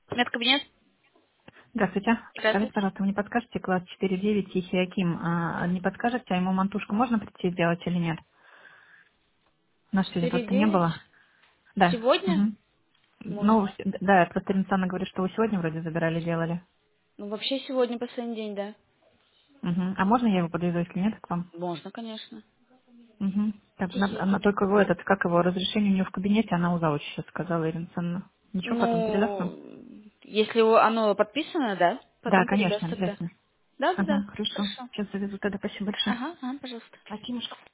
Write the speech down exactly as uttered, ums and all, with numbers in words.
Медкабинет? Здравствуйте. Скажите, Здравствуйте. пожалуйста, вы не подскажете класс четыре девять Тихий Аким? А, не подскажете, а ему мантушку можно прийти сделать или нет? У нас сегодня четыре просто не девять. было. Да. Сегодня? Угу. Ну, Можно. с- да, просто Ринсана говорит, что вы сегодня вроде забирали, делали. Ну, вообще сегодня последний день, да? Угу. А можно я его подвезу, если нет, к вам? Можно, конечно. Угу. Так, Тихий на- она Аким. только его этот, как его, разрешение у нее в кабинете, она у завуча сейчас сказала, Ирина. Ничего, потом передаст вам? Ну, если его- оно подписано, да? Да, Потом передаст конечно, тогда. обязательно. Да, да, Ага, да. хорошо. Хорошо. Сейчас завезу тогда. Спасибо большое. Ага, ага, пожалуйста. Акимушка.